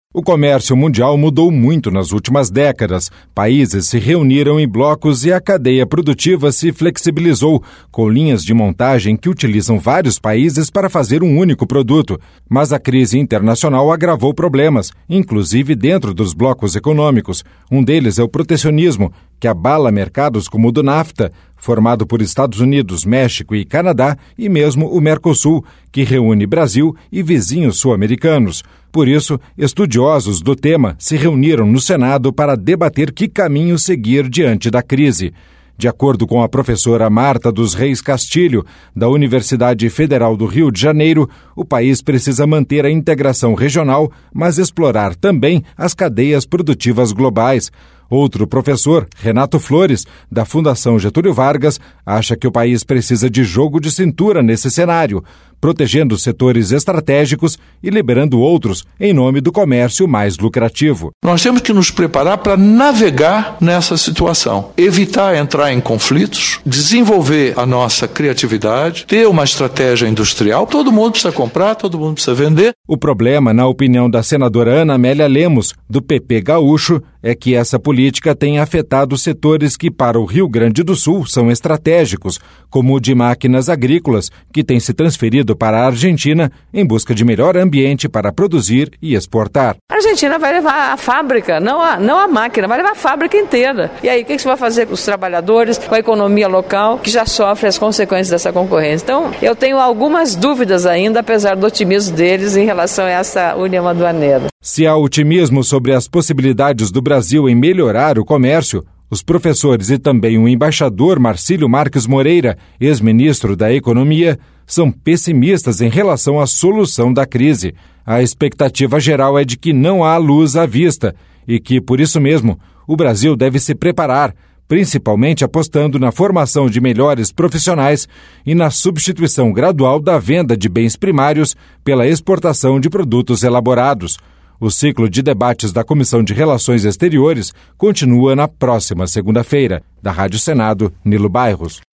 O comércio mundial mudou muito nas últimas décadas. Países se reuniram em blocos e a cadeia produtiva se flexibilizou, com linhas de montagem que utilizam vários países para fazer um único produto. Mas a crise internacional agravou problemas, inclusive dentro dos blocos econômicos. Um deles é o protecionismo, que abala mercados como o do NAFTA, formado por Estados Unidos, México e Canadá, e mesmo o Mercosul, que reúne Brasil e vizinhos sul-americanos. Por isso, estudiosos do tema se reuniram no Senado para debater que caminho seguir diante da crise. De acordo com a professora Marta dos Reis Castilho, da Universidade Federal do Rio de Janeiro, o país precisa manter a integração regional, mas explorar também as cadeias produtivas globais. Outro professor, Renato Flores, da Fundação Getúlio Vargas, acha que o país precisa de jogo de cintura nesse cenário, protegendo setores estratégicos e liberando outros em nome do comércio mais lucrativo. Nós temos que nos preparar para navegar nessa situação, evitar entrar em conflitos, desenvolver a nossa criatividade, ter uma estratégia industrial. Todo mundo precisa comprar, todo mundo precisa vender. O problema, na opinião da senadora Ana Amélia Lemos, do PP gaúcho, é que essa política tem afetado setores que para o Rio Grande do Sul são estratégicos, como o de máquinas agrícolas, que tem se transferido para a Argentina em busca de melhor ambiente para produzir e exportar. A Argentina vai levar a fábrica, não a máquina, vai levar a fábrica inteira. E aí, o que você vai fazer com os trabalhadores, com a economia local, que já sofre as consequências dessa concorrência? Então, eu tenho algumas dúvidas ainda, apesar do otimismo deles em relação a essa união aduaneira. Se há otimismo sobre as possibilidades do Brasil em melhorar o comércio, os professores e também o embaixador Marcílio Marques Moreira, ex-ministro da Economia, são pessimistas em relação à solução da crise. A expectativa geral é de que não há luz à vista e que, por isso mesmo, o Brasil deve se preparar, principalmente apostando na formação de melhores profissionais e na substituição gradual da venda de bens primários pela exportação de produtos elaborados. O ciclo de debates da Comissão de Relações Exteriores continua na próxima segunda-feira. Da Rádio Senado, Nilo Bairros.